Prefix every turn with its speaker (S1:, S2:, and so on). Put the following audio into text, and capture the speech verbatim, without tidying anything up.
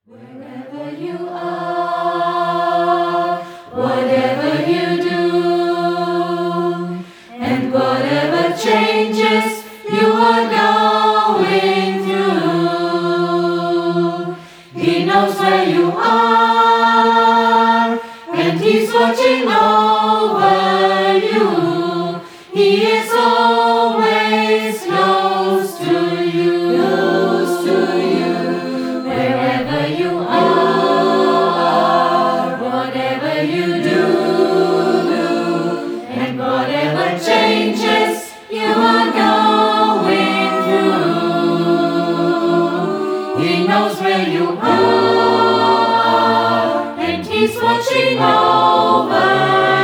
S1: Wherever you are, whatever you do, and whatever changes you are going through, He knows where you are, and He's watching over you. He is always close to you, close to you. Wherever you are, whatever you do, and whatever changes you are going through, He knows where you are, and He's watching over